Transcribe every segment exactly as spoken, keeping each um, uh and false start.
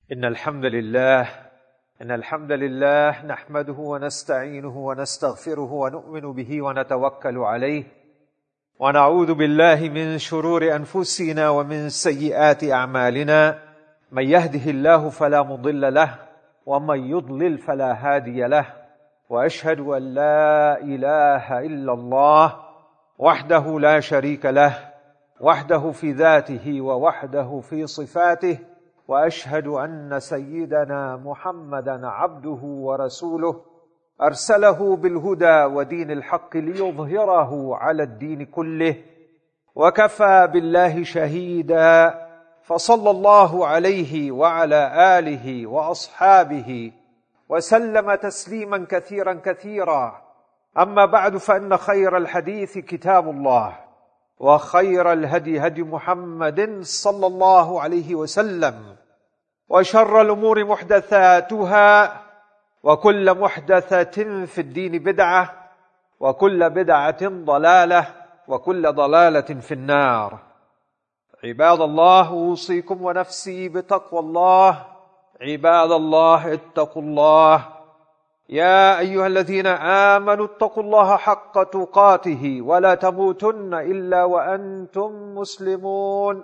إن الحمد لله إن الحمد لله نحمده ونستعينه ونستغفره ونؤمن به ونتوكل عليه ونعوذ بالله من شرور أنفسنا ومن سيئات أعمالنا. من يهده الله فلا مضل له ومن يضلل فلا هادي له، وأشهد أن لا إله إلا الله وحده لا شريك له، وحده في ذاته ووحده في صفاته، وأشهد أن سيدنا محمدا عبده ورسوله أرسله بالهدى ودين الحق ليظهره على الدين كله، وكفى بالله شهيدا. فصلى الله عليه وعلى آله وأصحابه وسلم تسليما كثيرا كثيرا. أما بعد، فإن خير الحديث كتاب الله، وخير الهدي هدي محمد صلى الله عليه وسلم، وشر الأمور محدثاتها، وكل محدثة في الدين بدعة، وكل بدعة ضلالة، وكل ضلالة في النار. عباد الله، أوصيكم ونفسي بتقوى الله. عباد الله، اتقوا الله. يا أيها الذين آمنوا اتقوا الله حق تقاته ولا تموتن إلا وأنتم مسلمون.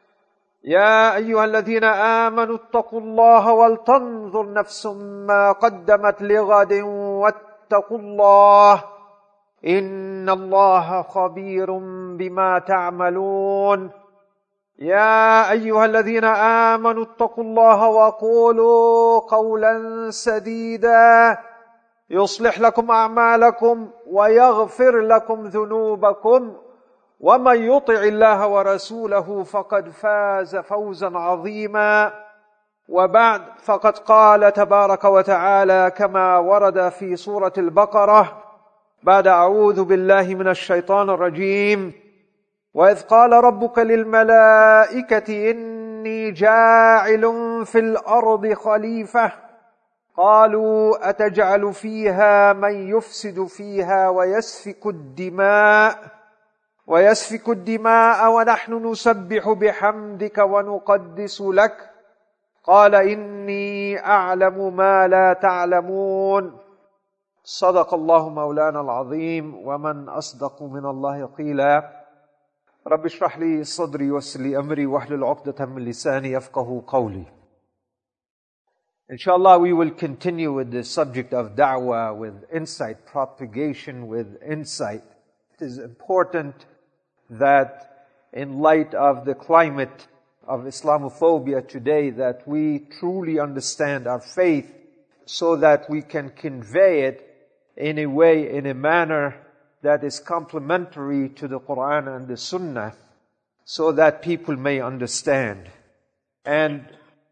يا أيها الذين آمنوا اتقوا الله ولتنظر نفس ما قدمت لغد واتقوا الله إن الله خبير بما تعملون. يا أيها الذين آمنوا اتقوا الله وقولوا قولا سديدا يصلح لكم أعمالكم ويغفر لكم ذنوبكم، ومن يطع الله ورسوله فقد فاز فوزا عظيما. وبعد، فقد قال تبارك وتعالى كما ورد في سورة البقرة بعد أعوذ بالله من الشيطان الرجيم: وإذ قال ربك للملائكة إني جاعل في الأرض خليفة قالوا أتجعل فيها من يفسد فيها ويسفك الدماء ويسفك الدماء ونحن نسبح بحمدك ونقدس لك قال إني أعلم ما لا تعلمون. صدق الله مولانا العظيم، ومن أصدق من الله قيلا. رب اشرح لي صدري ويسر لي أمري واحلل عقدة من لساني يفقهوا قولي. Inshallah, we will continue with the subject of da'wah, with insight, propagation with insight. It is important that in light of the climate of Islamophobia today, that we truly understand our faith so that we can convey it in a way, in a manner that is complementary to the Quran and the Sunnah, so that people may understand. And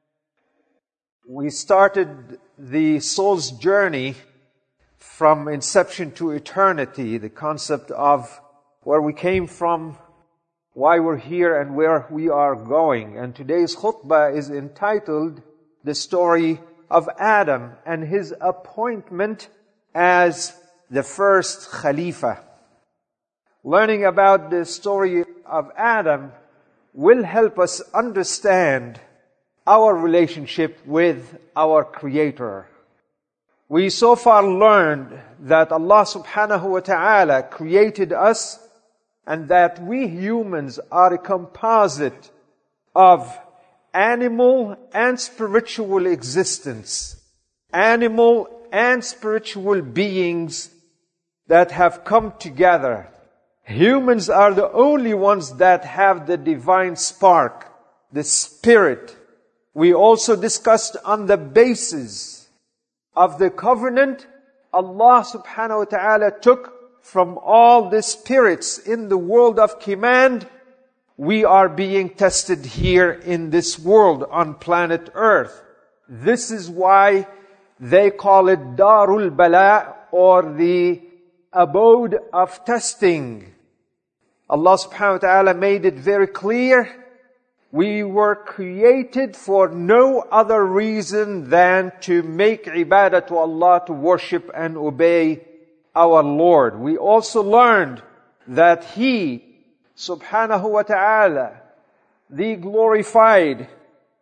we started the soul's journey from inception to eternity, the concept of where we came from, why we're here, and where we are going. And today's khutbah is entitled The Story of Adam and his appointment as the first Khalifa. Learning about the story of Adam will help us understand our relationship with our Creator. We so far learned that Allah subhanahu wa ta'ala created us, and that we humans are a composite of animal and spiritual existence, animal and spiritual beings that have come together. Humans are the only ones that have the divine spark, the spirit. We also discussed on the basis of the covenant Allah subhanahu wa ta'ala took from all the spirits in the world of command. We are being tested here in this world on planet Earth. This is why they call it Darul Bala, or the abode of testing. Allah subhanahu wa ta'ala made it very clear, we were created for no other reason than to make ibadah to Allah, to worship and obey our Lord. We also learned that He, subhanahu wa ta'ala, the glorified,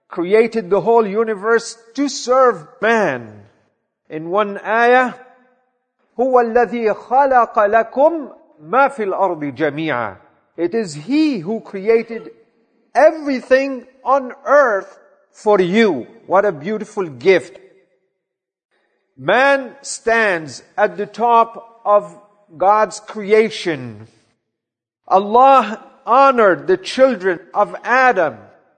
created the whole universe to serve man. In one ayah, هو الذي خلق لكم ما في الأرض جميعا. It is He who created everything on earth for you. What a beautiful gift. Man stands at the top of God's creation. Allah honored the children of Adam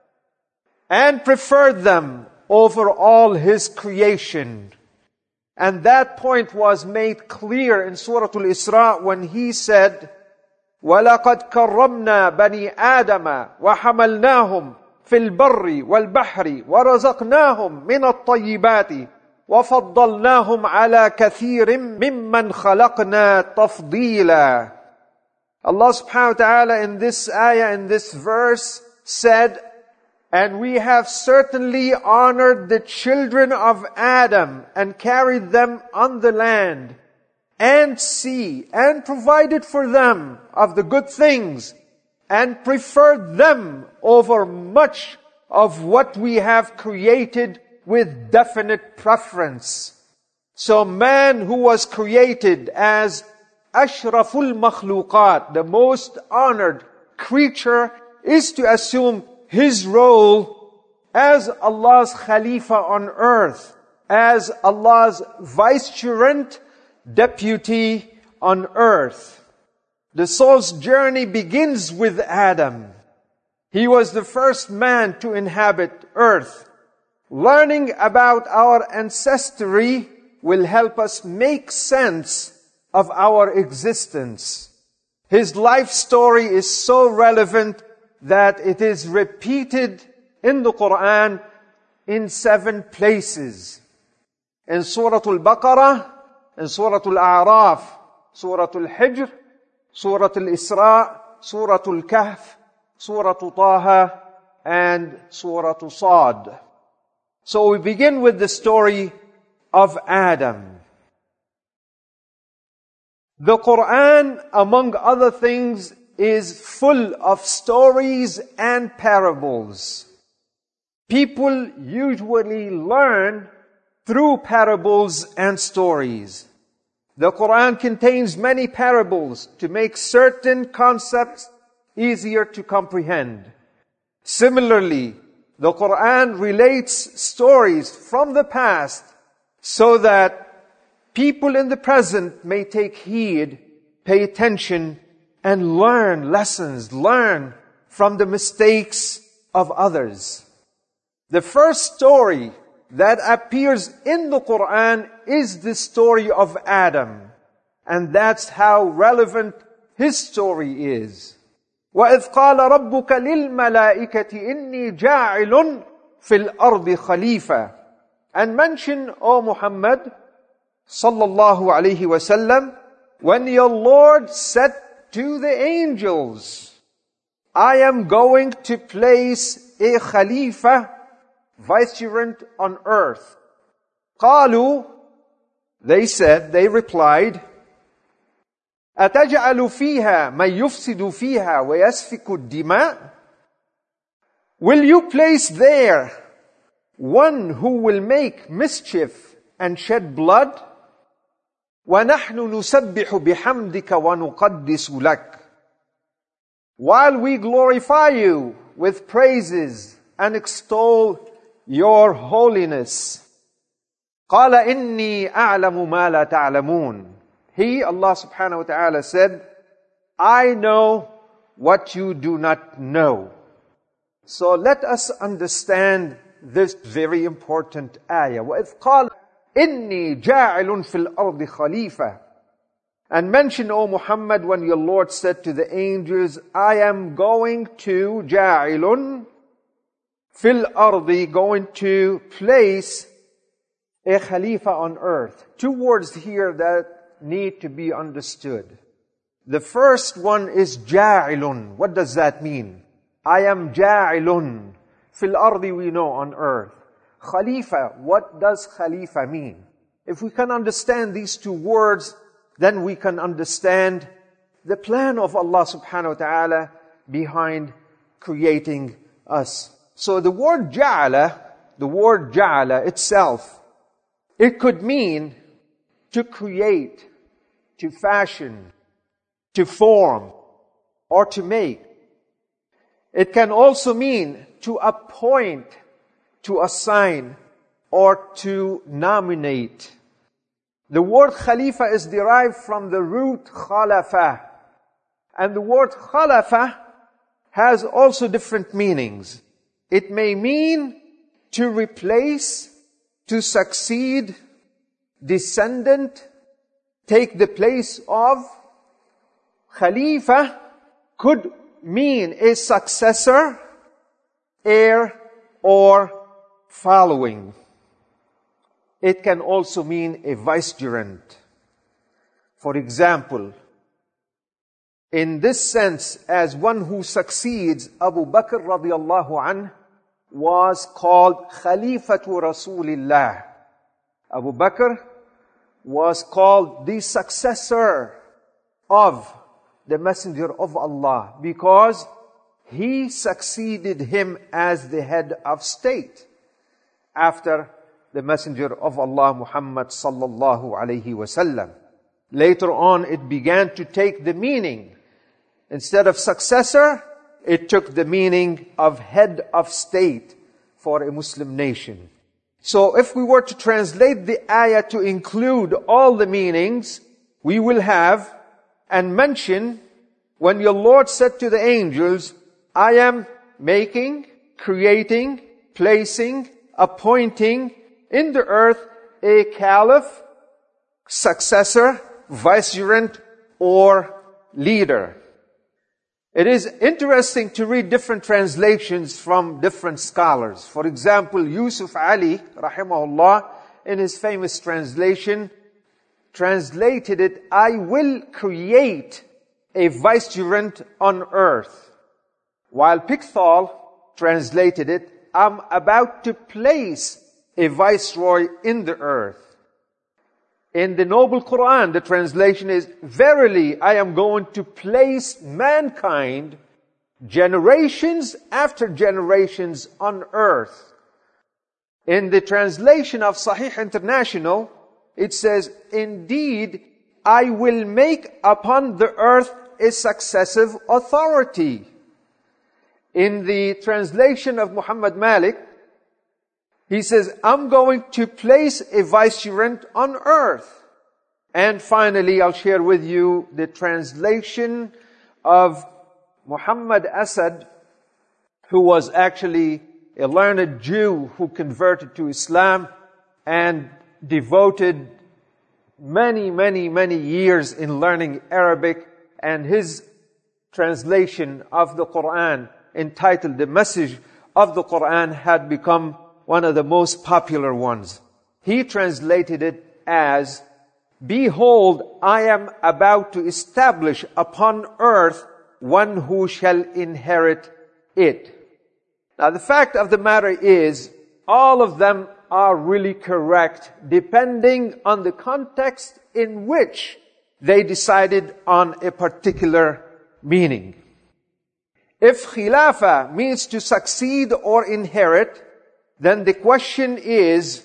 and preferred them over all His creation. And that point was made clear in Surah Al-Isra when He said, وَلَقَدْ كَرَّمْنَا بَنِي آدَمَ وَحَمَلْنَاهُمْ فِي الْبَرِّ وَالْبَحْرِ وَرَزَقْنَاهُم مِّنَ الطَّيِّبَاتِ وَفَضَّلْنَاهُمْ عَلَى كَثِيرٍ مِّمَّنْ خَلَقْنَا تَفْضِيلًا. Allah subhanahu wa ta'ala in this ayah, in this verse, said, and we have certainly honored the children of Adam and carried them on the land and sea and provided for them of the good things and preferred them over much of what we have created with definite preference. So man who was created as Ashraful Makhluqat, the most honored creature, is to assume his role as Allah's Khalifa on earth, as Allah's vicegerent deputy on earth. The soul's journey begins with Adam. He was the first man to inhabit earth. Learning about our ancestry will help us make sense of our existence. His life story is so relevant that it is repeated in the Quran in seven places. In Surah Al-Baqarah, in Surah Al-A'raf, Surah Al-Hijr, Surah Al-Isra, Surah Al-Kahf, Surah Taha, and Surah Sad. So we begin with the story of Adam. The Quran, among other things, is full of stories and parables. People usually learn through parables and stories. The Quran contains many parables to make certain concepts easier to comprehend. Similarly, the Quran relates stories from the past so that people in the present may take heed, pay attention, and learn lessons, learn from the mistakes of others. The first story that appears in the Quran is the story of Adam. And that's how relevant his story is. وَإِذْ قَالَ رَبُّكَ لِلْمَلَائِكَةِ إِنِّي جَاعِلٌ فِي الْأَرْضِ خَلِيفَةً. And mention, O Muhammad, sallallahu alayhi wasallam, when your Lord said to the angels, I am going to place a Khalifa, vicegerent on earth. قالوا, they said, they replied, أَتَجْعَلُ فِيهَا مَنْ يُفْسِدُ فِيهَا وَيَسْفِكُ الدِّمَاءِ. Will you place there one who will make mischief and shed blood? وَنَحْنُ نُسَبِّحُ بِحَمْدِكَ وَنُقَدِّسُ لَكَ. While we glorify you with praises and extol your holiness. قَالَ إِنِّي أَعْلَمُ مَا لَا تَعْلَمُونَ. He, Allah subhanahu wa ta'ala, said, I know what you do not know. So let us understand this very important ayah. وَإِذْ قَالَ إِنِّي جَاعِلٌ فِي الْأَرْضِ خَلِيفَةً. And mention, O Muhammad, when your Lord said to the angels, I am going to, جَاعِلٌ فِي الْأَرْضِ, going to place a Khalifa on earth. Two words here that need to be understood. The first one is جَاعِلٌ. What does that mean? I am جَاعِلٌ. فِي الْأَرْضِ, we know, on earth. Khalifa, what does Khalifa mean? If we can understand these two words, then we can understand the plan of Allah subhanahu wa ta'ala behind creating us. So the word ja'ala, the word ja'ala itself, it could mean to create, to fashion, to form, or to make. It can also mean to appoint, to assign, or to nominate. The word khalifa is derived from the root khalafa. And the word khalafa has also different meanings. It may mean to replace, to succeed, descendant, take the place of. Khalifa could mean a successor, heir, or following. It can also mean a vicegerent. For example, in this sense, as one who succeeds, Abu Bakr radiallahu anhu was called Khalifatu Rasulillah. Abu Bakr was called the successor of the Messenger of Allah because he succeeded him as the head of state after the Messenger of Allah Muhammad sallallahu alayhi wasallam. Later on, it began to take the meaning. Instead of successor, it took the meaning of head of state for a Muslim nation. So if we were to translate the ayah to include all the meanings, we will have and mention when your Lord said to the angels, I am making, creating, placing, appointing in the earth a caliph, successor, vicegerent, or leader. It is interesting to read different translations from different scholars. For example, Yusuf Ali, rahimahullah, in his famous translation, translated it, I will create a vicegerent on earth. While Pickthall translated it, I'm about to place a viceroy in the earth. In the Noble Quran, the translation is, verily I am going to place mankind generations after generations on earth. In the translation of Sahih International, it says, indeed, I will make upon the earth a successive authority. In the translation of Muhammad Malik, he says, I'm going to place a vicegerent on earth. And finally, I'll share with you the translation of Muhammad Asad, who was actually a learned Jew who converted to Islam and devoted many, many, many years in learning Arabic. And his translation of the Quran, entitled The Message of the Quran, had become one of the most popular ones. He translated it as, behold, I am about to establish upon earth one who shall inherit it. Now the fact of the matter is, all of them are really correct, depending on the context in which they decided on a particular meaning. If khilafah means to succeed or inherit, then the question is,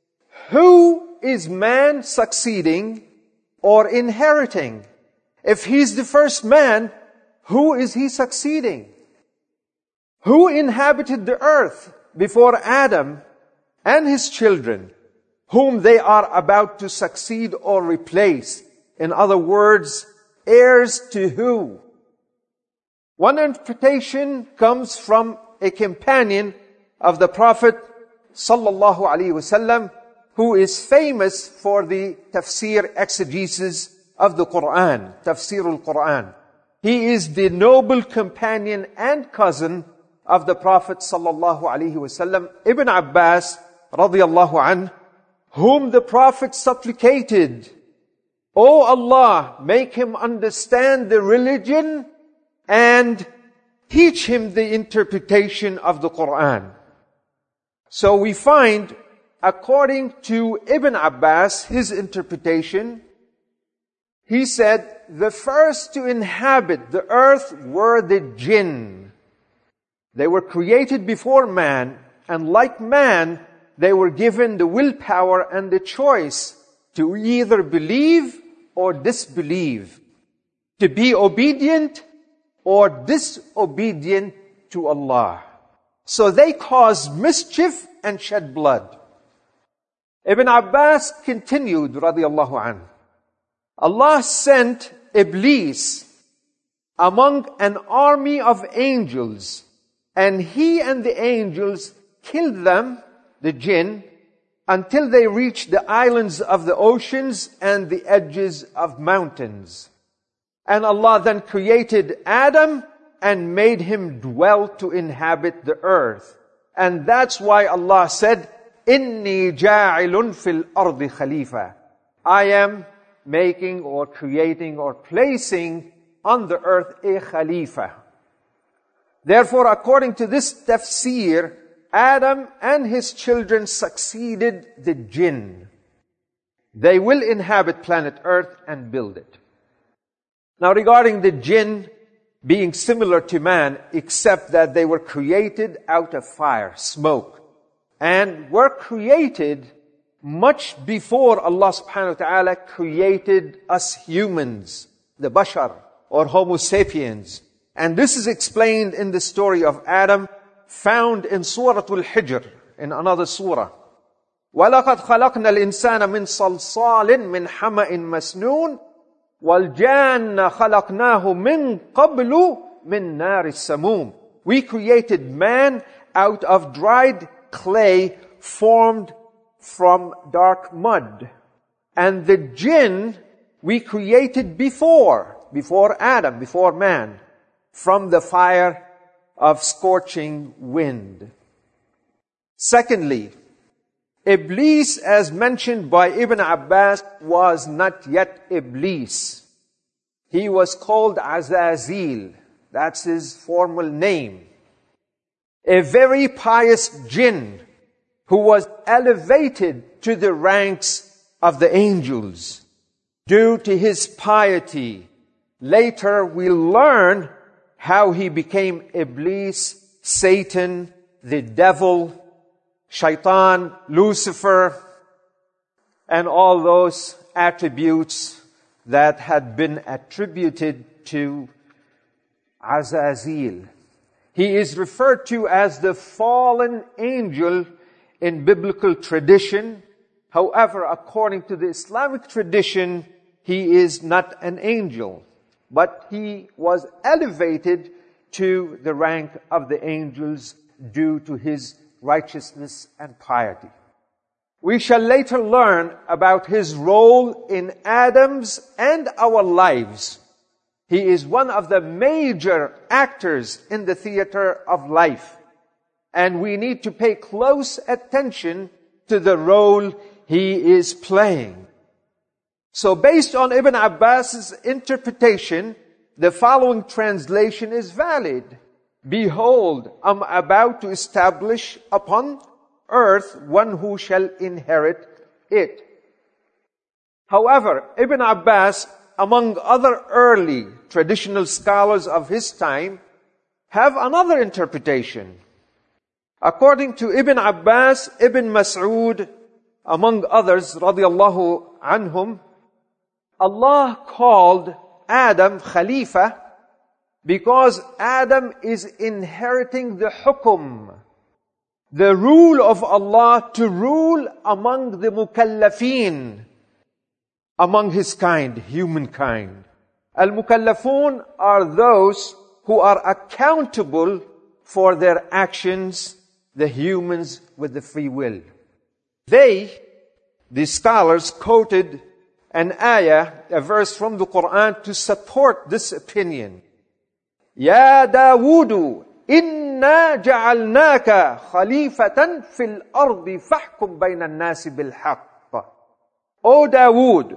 who is man succeeding or inheriting? If he's the first man, who is he succeeding? Who inhabited the earth before Adam and his children, whom they are about to succeed or replace? In other words, heirs to who? One interpretation comes from a companion of the Prophet sallallahu alaihi wasallam, who is famous for the tafsir exegesis of the Quran, tafsir al-Quran. He is the noble companion and cousin of the Prophet sallallahu alaihi wasallam, Ibn Abbas radiyallahu anhu, whom the Prophet supplicated, O Allah, make him understand the religion and teach him the interpretation of the Quran. So we find, according to Ibn Abbas, his interpretation, he said, the first to inhabit the earth were the jinn. They were created before man, and like man, they were given the willpower and the choice to either believe or disbelieve, to be obedient or disobedient to Allah. So they caused mischief and shed blood. Ibn Abbas continued, radiyallahu anhu, Allah sent Iblis among an army of angels, and he and the angels killed them, the jinn, until they reached the islands of the oceans and the edges of mountains. And Allah then created Adam and made him dwell to inhabit the earth. And that's why Allah said, Inni ja'ilun fil ardi khalifa. I am making or creating or placing on the earth a khalifa. Therefore, according to this tafsir, Adam and his children succeeded the jinn. They will inhabit planet earth and build it. Now, regarding the jinn being similar to man, except that they were created out of fire, smoke, and were created much before Allah subhanahu wa ta'ala created us humans, the bashar, or Homo sapiens. And this is explained in the story of Adam, found in Surah Al-Hijr, in another surah. وَلَقَدْ خَلَقْنَا الْإِنسَانَ مِنْ صَلْصَالٍ مِنْ حَمَإٍ مَسْنُونٍ وَالْجَانَّ خَلَقْنَاهُ مِنْ قَبْلُ مِنْ نَارِ السَّمُومِ. We created man out of dried clay formed from dark mud. And the jinn we created before, before Adam, before man, from the fire of scorching wind. Secondly, Iblis, as mentioned by Ibn Abbas, was not yet Iblis. He was called Azazil. That's his formal name. A very pious jinn who was elevated to the ranks of the angels due to his piety. Later we'll learn how he became Iblis, Satan, the devil, Shaitan, Lucifer, and all those attributes that had been attributed to Azazil. He is referred to as the fallen angel in biblical tradition. However, according to the Islamic tradition, he is not an angel, but he was elevated to the rank of the angels due to his righteousness and piety. We shall later learn about his role in Adam's and our lives. He is one of the major actors in the theater of life, and we need to pay close attention to the role he is playing. So based on Ibn Abbas's interpretation, the following translation is valid. Behold, I'm about to establish upon earth one who shall inherit it. However, Ibn Abbas, among other early traditional scholars of his time, have another interpretation. According to Ibn Abbas, Ibn Mas'ud, among others, radiyallahu anhum, Allah called Adam Khalifa because Adam is inheriting the hukum, the rule of Allah to rule among the mukallafeen, among his kind, humankind. Al-mukallafun are those who are accountable for their actions, the humans with the free will. They, the scholars, quoted an ayah, a verse from the Quran to support this opinion. Ya Dawudu, inna ja'alnaka khalifatan fil ardi fahkum bayna an-nasi bil haqq. O Dawood,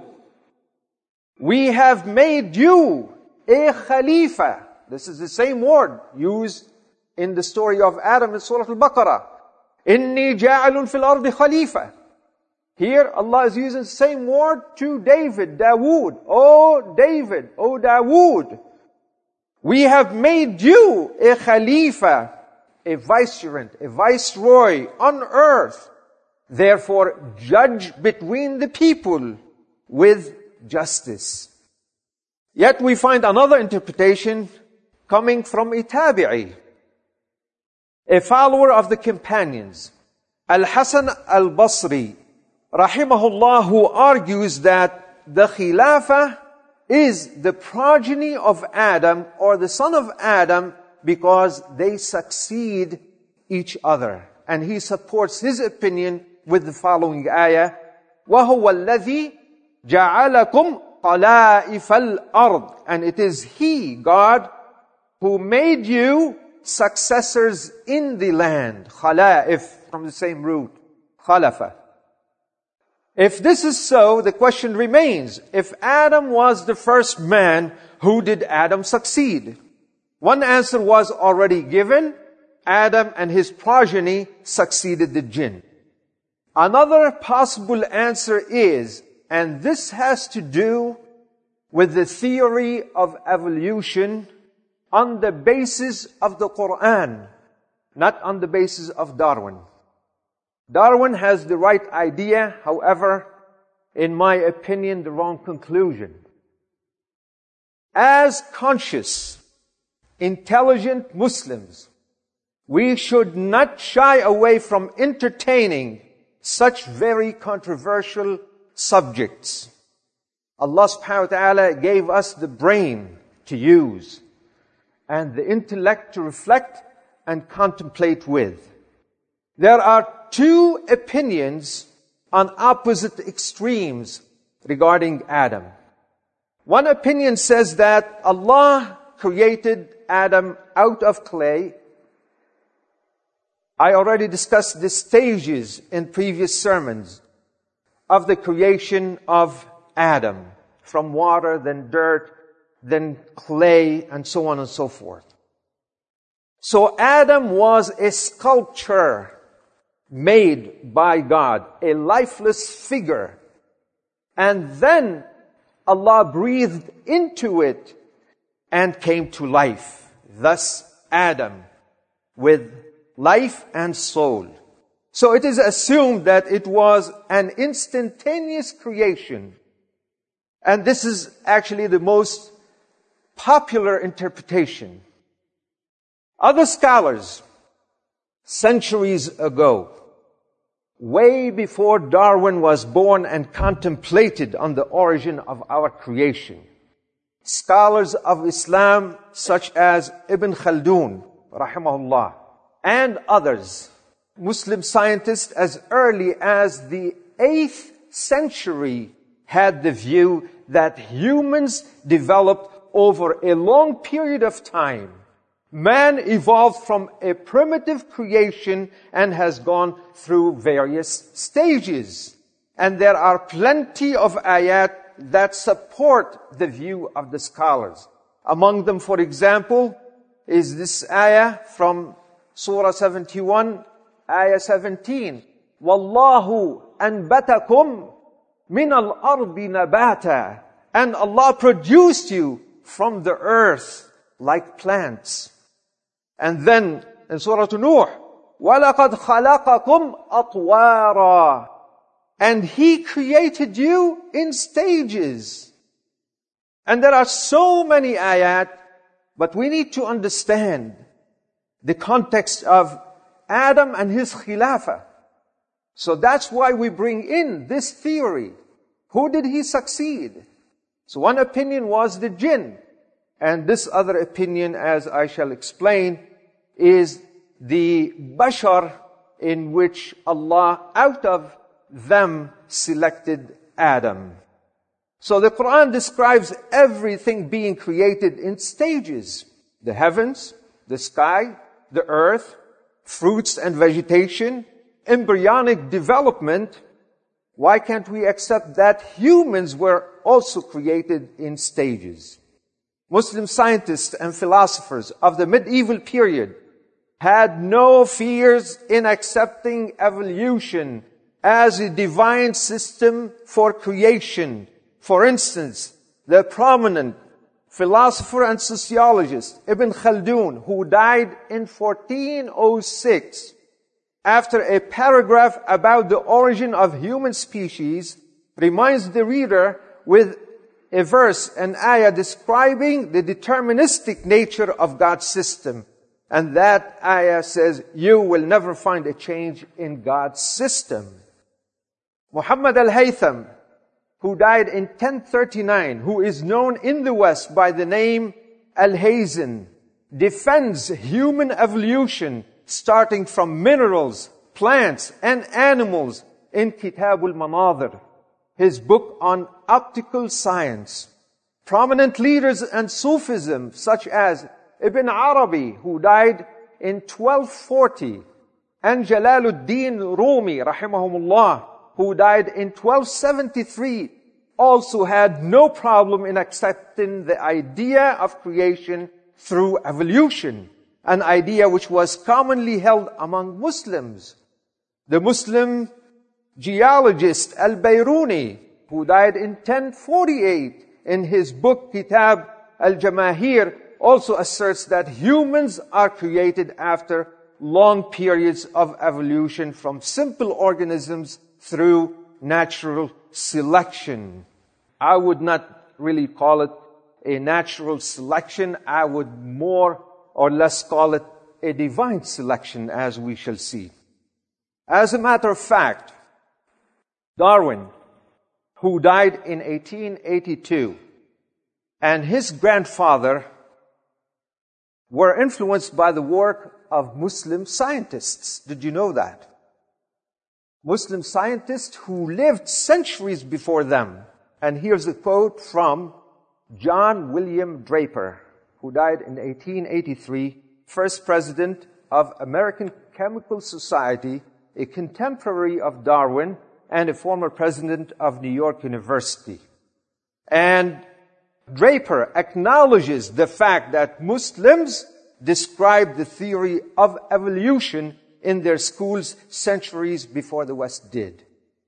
we have made you a khalifa. This is the same word used in the story of Adam in Surah Al-Baqarah. Inni ja'alun fil ardi khalifa. Here Allah is using the same word to David, Dawood. O David, O Dawood, we have made you a khalifa a vicegerent, a viceroy on earth. Therefore, judge between the people with justice. Yet we find another interpretation coming from a tabi'i, a follower of the companions, Al-Hasan al-Basri, rahimahullah, who argues that the Khilafah is the progeny of Adam or the son of Adam because they succeed each other. And he supports his opinion with the following ayah, وَهُوَ الَّذِي جَعَلَكُمْ خَلَائِفَ الْأَرْضِ. And it is He, God, who made you successors in the land. Khala'if, from the same root, khalafa. If this is so, the question remains, if Adam was the first man, who did Adam succeed? One answer was already given. Adam and his progeny succeeded the jinn. Another possible answer is, and this has to do with the theory of evolution on the basis of the Quran, not on the basis of Darwin. Darwin has the right idea, however, in my opinion, the wrong conclusion. As conscious, intelligent Muslims, we should not shy away from entertaining such very controversial subjects. Allah subhanahu wa ta'ala gave us the brain to use and the intellect to reflect and contemplate with. There are two opinions on opposite extremes regarding Adam. One opinion says that Allah created Adam out of clay. I already discussed the stages in previous sermons of the creation of Adam, from water, then dirt, then clay, and so on and so forth. So Adam was a sculpture made by God, a lifeless figure. And then Allah breathed into it and came to life. Thus Adam, with life and soul. So it is assumed that it was an instantaneous creation. And this is actually the most popular interpretation. Other scholars, centuries ago, way before Darwin was born and contemplated on the origin of our creation, scholars of Islam such as Ibn Khaldun, rahimahullah, and others, Muslim scientists as early as the eighth century had the view that humans developed over a long period of time. Man evolved from a primitive creation and has gone through various stages. And there are plenty of ayat that support the view of the scholars. Among them, for example, is this ayah from Surah seventy-one, ayah seventeen. وَاللَّهُ أَنْبَتَكُمْ مِنَ الْأَرْضِ نَبَاتًا. And Allah produced you from the earth like plants. And then in Surah Nuh, وَلَقَدْ خَلَقَكُمْ أَطْوَارًا. And He created you in stages. And there are so many ayat, but we need to understand the context of Adam and his khilafah. So that's why we bring in this theory. Who did he succeed? So one opinion was the jinn. And this other opinion, as I shall explain, is the bashar, in which Allah, out of them, selected Adam. So the Quran describes everything being created in stages. The heavens, the sky, the earth, fruits and vegetation, embryonic development. Why can't we accept that humans were also created in stages? Muslim scientists and philosophers of the medieval period had no fears in accepting evolution as a divine system for creation. For instance, the prominent philosopher and sociologist Ibn Khaldun, who died in fourteen oh six, after a paragraph about the origin of human species, reminds the reader with a verse, an ayah describing the deterministic nature of God's system. And that ayah says, you will never find a change in God's system. Muhammad al-Haytham, who died in ten thirty-nine, who is known in the West by the name Al-Hazen, defends human evolution starting from minerals, plants, and animals in Kitab al-Manadhir, his book on optical science. Prominent leaders in Sufism, such as Ibn Arabi, who died in twelve forty, and Jalaluddin Rumi, rahimahumullah, who died in twelve seventy-three, also had no problem in accepting the idea of creation through evolution, an idea which was commonly held among Muslims. The Muslim geologist Al-Bayruni, who died in ten forty-eight, in his book Kitab al-Jamahir, also asserts that humans are created after long periods of evolution from simple organisms through natural selection. I would not really call it a natural selection. I would more or less call it a divine selection, as we shall see. As a matter of fact, Darwin, who died in eighteen eighty-two, and his grandfather were influenced by the work of Muslim scientists. Did you know that? Muslim scientists who lived centuries before them. And here's a quote from John William Draper, who died in eighteen eighty-three, first president of American Chemical Society, a contemporary of Darwin, and a former president of New York University. And Draper acknowledges the fact that Muslims described the theory of evolution in their schools centuries before the West did.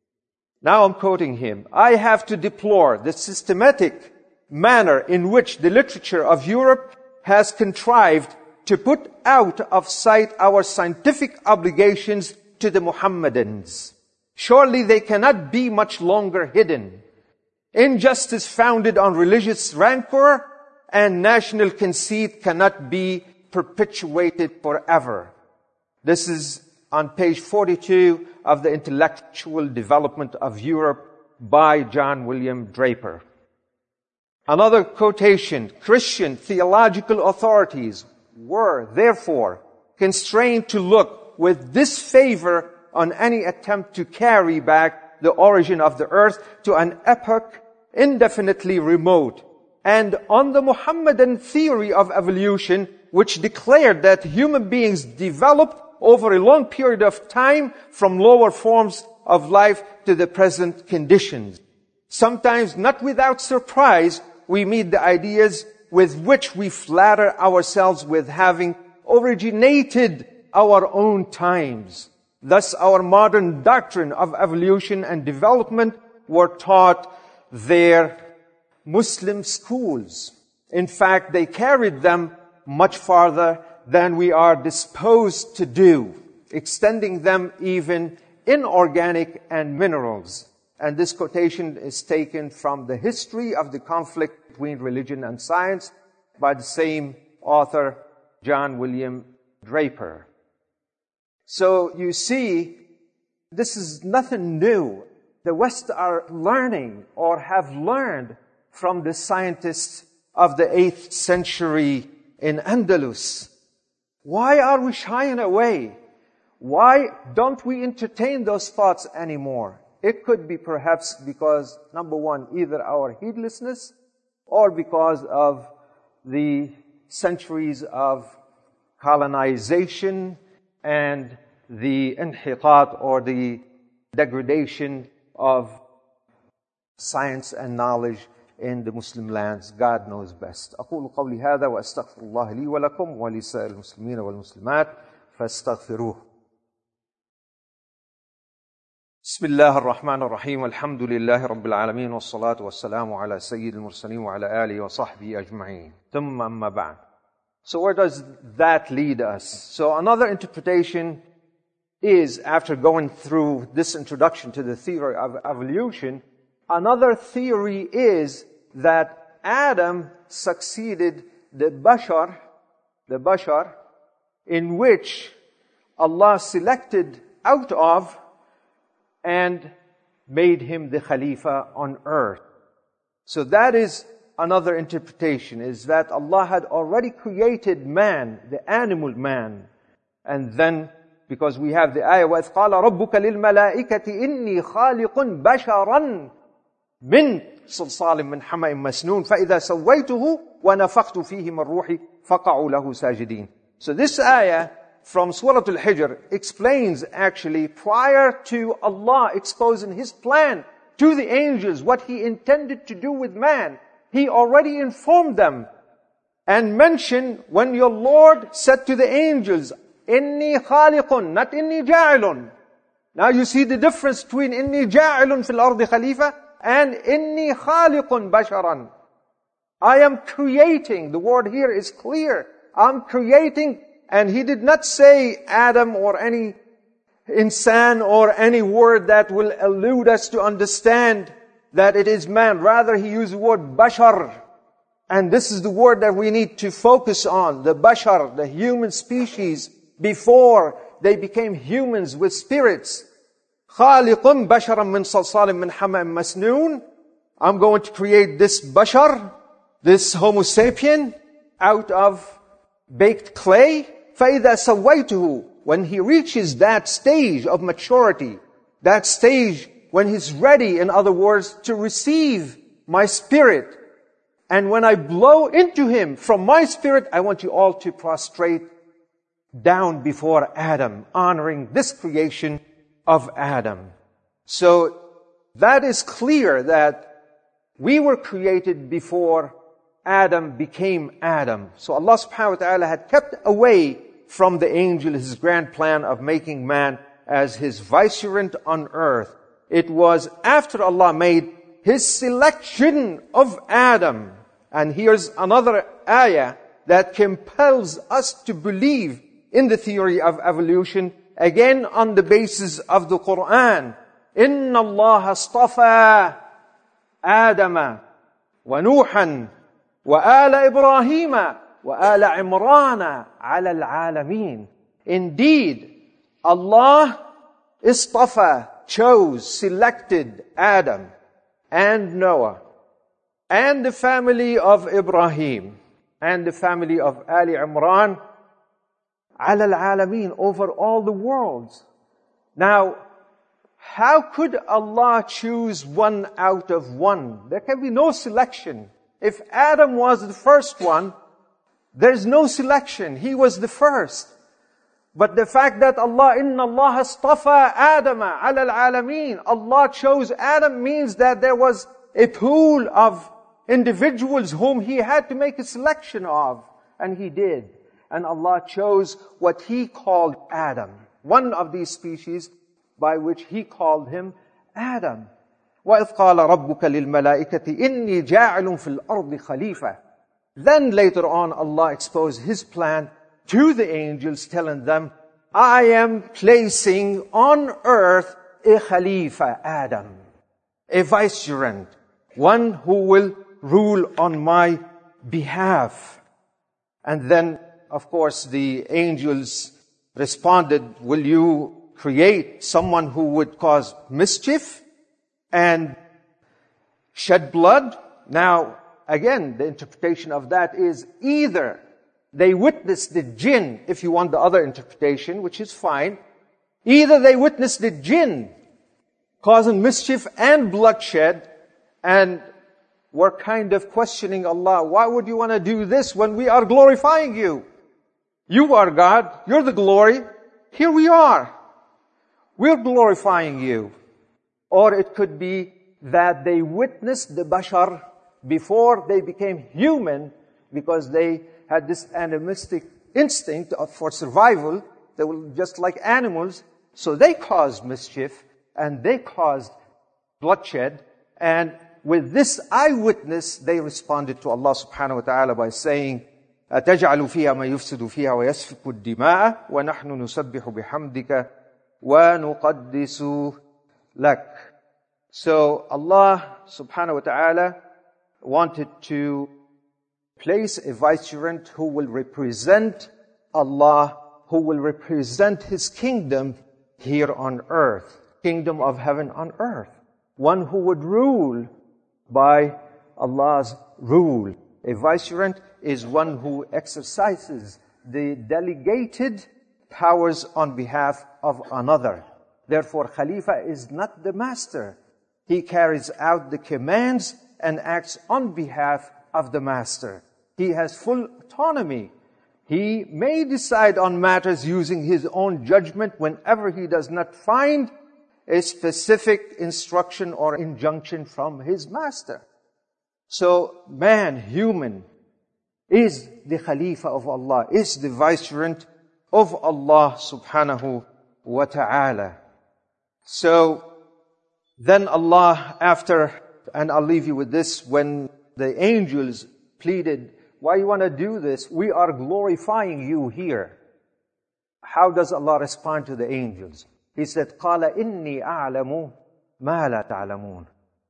Now I'm quoting him. I have to deplore the systematic manner in which the literature of Europe has contrived to put out of sight our scientific obligations to the Mohammedans. Surely they cannot be much longer hidden. Injustice founded on religious rancor and national conceit cannot be perpetuated forever. This is on page forty-two of the Intellectual Development of Europe by John William Draper. Another quotation, Christian theological authorities were, therefore, constrained to look with disfavor on any attempt to carry back the origin of the earth to an epoch indefinitely remote, and on the Mohammedan theory of evolution, which declared that human beings developed over a long period of time from lower forms of life to the present conditions. Sometimes, not without surprise, we meet the ideas with which we flatter ourselves with having originated our own times. Thus, our modern doctrine of evolution and development were taught their Muslim schools. In fact, they carried them much farther than we are disposed to do, extending them even in organic and minerals. And this quotation is taken from The History of the Conflict Between Religion and Science by the same author, John William Draper. So you see, this is nothing new. The West are learning or have learned from the scientists of the eighth century in Andalus. Why are we shying away? Why don't we entertain those thoughts anymore? It could be perhaps because, number one, either our heedlessness or because of the centuries of colonization and the inhitat or the degradation of science and knowledge in the Muslim lands. God knows best. أقول قولي هذا وأستغفر الله لي ولكم ولسائر المسلمين والمسلمات فاستغفروه. بسم الله الرحمن الرحيم الحمد لله رب العالمين والصلاة والسلام على سيد المرسلين وعلى آله وصحبه أجمعين ثم أما بعد. So where does that lead us? So another interpretation is, after going through this introduction to the theory of evolution, another theory is that Adam succeeded the Bashar, the Bashar, in which Allah selected out of and made him the Khalifa on earth. So that is another interpretation, is that Allah had already created man, the animal man. And then, because we have the ayah, وَإِذْ قَالَ رَبُّكَ لِلْمَلَائِكَةِ إِنِّي خَالِقٌ بَشَرًا مِنْ صَلْصَالٍ مِنْ حَمَإٍ مَسْنُونٍ فَإِذَا سَوَّيْتُهُ وَنَفَخْتُ فِيهِ مِنْ رُوحِي فَقَعُوا لَهُ سَاجِدِينَ. So this ayah from Surah Al-Hijr explains, actually, prior to Allah exposing His plan to the angels, what He intended to do with man, He already informed them and mentioned when your Lord said to the angels, Inni khaliqun, not inni ja'ilun. Now you see the difference between inni ja'ilun fil ardi khalifa and inni khaliqun basharan. I am creating. The word here is clear. I'm creating. And He did not say Adam or any insan or any word that will elude us to understand that it is man. Rather, He used the word bashar. And this is the word that we need to focus on. The bashar, the human species, before they became humans with spirits. خَالِقٌ بَشَرًا مِّن صَلْصَالٍ مِّنْ حَمَإٍ مَسْنُونٍ. I'm going to create this bashar, this Homo sapien, out of baked clay. فَإِذَا سَوَّيْتُهُ. When he reaches that stage of maturity, that stage when he's ready, in other words, to receive my spirit, and when I blow into him from my spirit, I want you all to prostrate down before Adam, honoring this creation of Adam. So that is clear that we were created before Adam became Adam. So Allah subhanahu wa ta'ala had kept away from the angel His grand plan of making man as His vicegerent on earth. It was after Allah made His selection of Adam. And here's another ayah that compels us to believe in the theory of evolution, again on the basis of the Quran. إِنَّ اللَّهَ اصْطَفَى آدَمَ وَنُوحًا وَآلَ إِبْرَاهِيمَ وَآلَ عِمْرَانَ عَلَى الْعَالَمِينَ. Indeed, Allah istafa, chose, selected Adam and Noah and the family of Ibrahim and the family of Ali Imran عَلَى الْعَالَمِينَ, over all the worlds. Now, how could Allah choose one out of one? There can be no selection. If Adam was the first one, there's no selection. He was the first. But the fact that Allah, إِنَّ اللَّهَ اصْطَفَى آدَمَ عَلَى الْعَالَمِينَ, Allah chose Adam, means that there was a pool of individuals whom He had to make a selection of. And He did. And Allah chose what He called Adam, one of these species by which He called him Adam. وَإِذْ قَالَ رَبُّكَ لِلْمَلَائِكَةِ إِنِّي جَاعِلٌ فِي الْأَرْضِ خَلِيفَةً. Then later on Allah exposed His plan to the angels, telling them, I am placing on earth a Khalifa, Adam, a vicegerent, one who will rule on my behalf. And then, of course, the angels responded, will you create someone who would cause mischief and shed blood? Now, again, the interpretation of that is either they witnessed the jinn, if you want the other interpretation, which is fine. Either they witnessed the jinn causing mischief and bloodshed, and were kind of questioning Allah, why would you want to do this when we are glorifying you? You are God, you're the glory, here we are. We're glorifying you. Or it could be that they witnessed the bashar before they became human, because they had this animistic instinct of, for survival. They were just like animals, so they caused mischief. and they caused bloodshed. And with this eyewitness, they responded to Allah subhanahu wa ta'ala by saying, أَتَجْعَلُ فِيهَا مَا يُفْسِدُ فِيهَا وَيَسْفِكُ الدِّمَاءَ وَنَحْنُ نُسَبِّحُ بِحَمْدِكَ وَنُقَدِّسُ لَكَ. So Allah subhanahu wa ta'ala wanted to place a vicegerent who will represent Allah, who will represent His kingdom here on earth, kingdom of heaven on earth. One who would rule by Allah's rule. A vicegerent is one who exercises the delegated powers on behalf of another. Therefore, Khalifa is not the master. He carries out the commands and acts on behalf of the master. He has full autonomy. He may decide on matters using his own judgment whenever he does not find a specific instruction or injunction from his master. So man, human, is the Khalifa of Allah, is the vicegerent of Allah subhanahu wa ta'ala. So then Allah, after, and I'll leave you with this, when the angels pleaded, why you want to do this? We are glorifying you here. How does Allah respond to the angels? He said, قَالَ إِنِّي أَعْلَمُ مَا لَا تَعْلَمُونَ.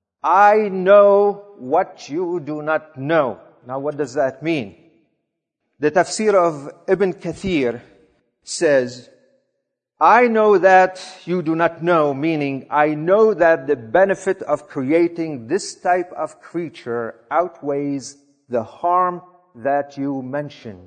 I know what you do not know. Now what does that mean? The tafsir of Ibn Kathir says, I know that you do not know, meaning I know that the benefit of creating this type of creature outweighs the harm that you mention,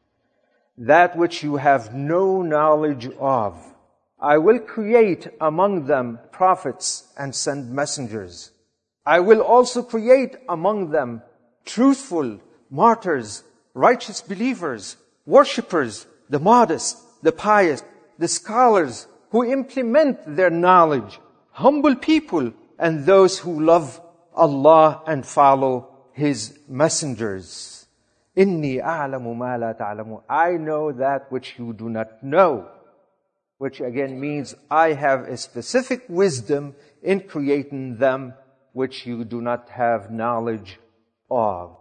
that which you have no knowledge of. I will create among them prophets and send messengers. I will also create among them truthful martyrs, righteous believers, worshippers, the modest, the pious, the scholars who implement their knowledge, humble people, and those who love Allah and follow His messengers. Inni a'lamu ma la ta'lamu. I know that which you do not know. Which again means I have a specific wisdom in creating them which you do not have knowledge of.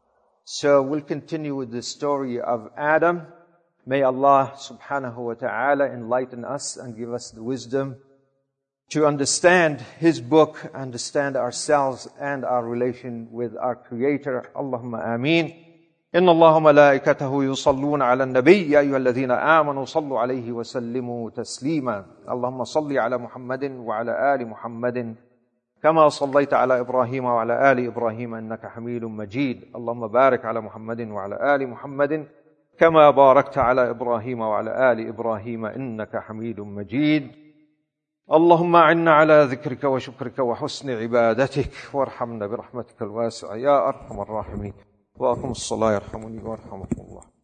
So we'll continue with the story of Adam. May Allah subhanahu wa ta'ala enlighten us and give us the wisdom to understand His book, understand ourselves and our relation with our Creator. Allahumma ameen. إن الله ملائكته يصلون على النبي يا أيها الذين آمنوا صلوا عليه وسلموا تسليما اللهم صل على محمد وعلى آل محمد كما صليت على إبراهيم وعلى آل إبراهيم إنك حميد مجيد اللهم بارك على محمد وعلى آل محمد كما باركت على إبراهيم وعلى آل إبراهيم إنك حميد مجيد اللهم أعنا على ذكرك وشكرك وحسن عبادتك وارحمنا برحمتك الواسعة يا أرحم الراحمين وأقم الصلاة يرحمني ويرحمكم الله.